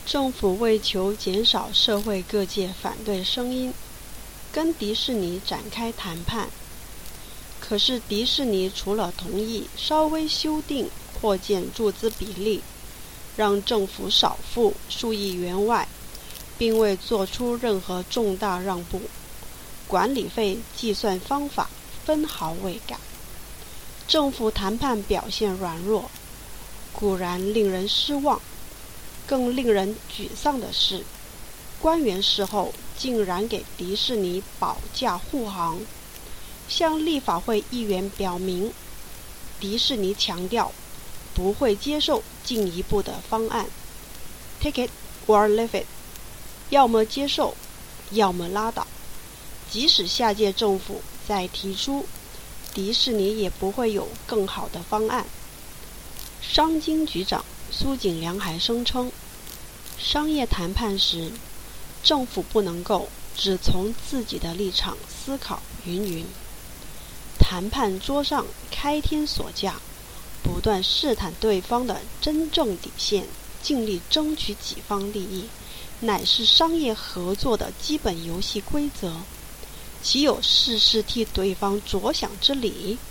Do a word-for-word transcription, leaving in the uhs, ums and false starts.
政府为求减少社会各界反对声音，跟迪士尼展开谈判。可是迪士尼除了同意稍微修订扩建注资比例，让政府少付数亿元外，并未做出任何重大让步，管理费计算方法分毫未改。政府谈判表现软弱，固然令人失望，更令人沮丧的是，官员事后竟然给迪士尼保驾护航，向立法会议员表明，迪士尼强调不会接受进一步的方案 ，Take it or leave it， 要么接受，要么拉倒。即使下届政府再提出，迪士尼也不会有更好的方案。商经局长苏锦良还声称，商业谈判时，政府不能够只从自己的立场思考云云。谈判桌上开天锁价，不断试探对方的真正底线，尽力争取己方利益，乃是商业合作的基本游戏规则，岂有事事替对方着想之理？